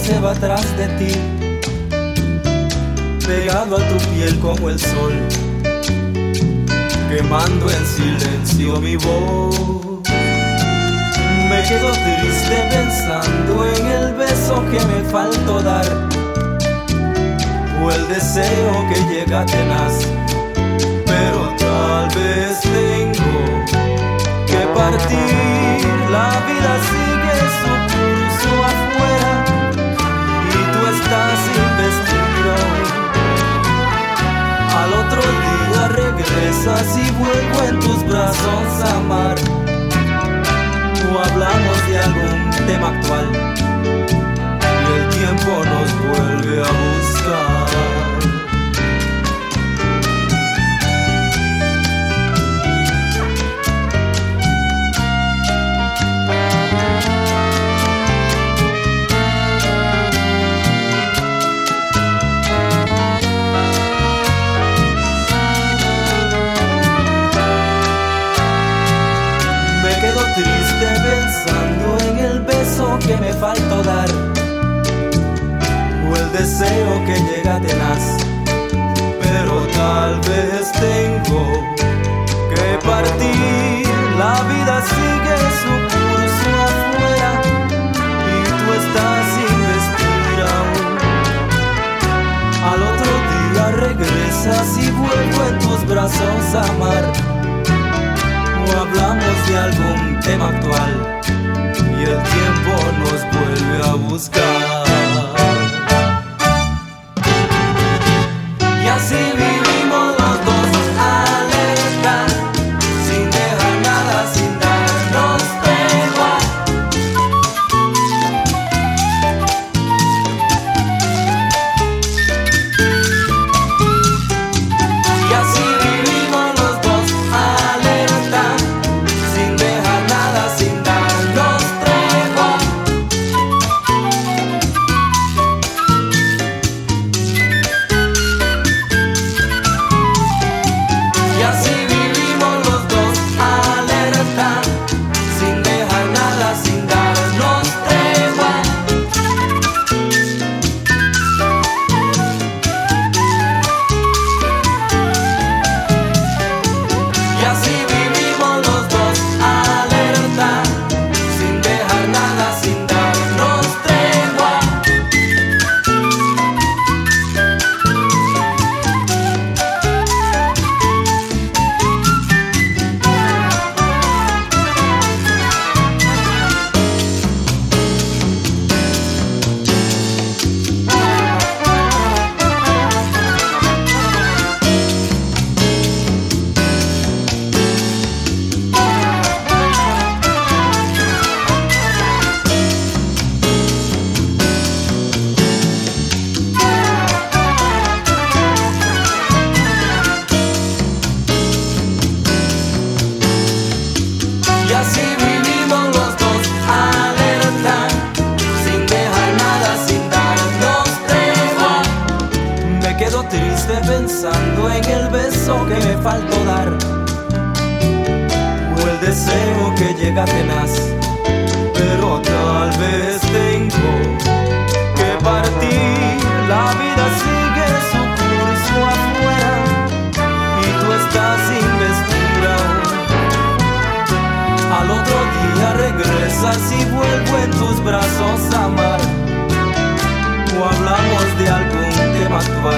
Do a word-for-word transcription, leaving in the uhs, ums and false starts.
se va tras de ti, pegado a tu piel como el sol, quemando en silencio mi voz. Me quedo triste pensando en el beso que me faltó dar, o el deseo que llega tenaz, pero tal vez tengo que partir. La vida sigue su curso afuera y tú estás sin vestir hoy. Al otro día regresas y vuelvo en tus brazos a amar, o hablamos de algún tema actual y el tiempo nos vuelve a buscar. Triste pensando en el beso que me faltó dar, o el deseo que llega tenaz, pero tal vez tengo que partir. La vida sigue su curso afuera y tú estás sin vestir aún. Al otro día regresas y vuelvo en tus brazos a amar, o hablamos de algún tema actual y el tiempo nos vuelve a buscar. Y así vivimos los dos alerta, sin dejar nada, sin darnos tregua. Y así vivimos los dos alerta, sin dejar nada, sin darnos tregua. Y así vivimos los dos alerta, sin dejar nada, sin darnos tregua. Y así vivimos los dos alerta, sin dejar nada, sin darnos tregua. Y así vivimos los dos alerta, sin dejar nada, sin darnos tregua. Me quedo triste pensando en el beso que me faltó dar, o el deseo que llega tenaz, pero tal vez tengo que partir. La vida sigue su curso afuera y tú estás sin vestir aún. Al otro día regresas y vuelvo en tus brazos a amar, o hablamos de algún tema actual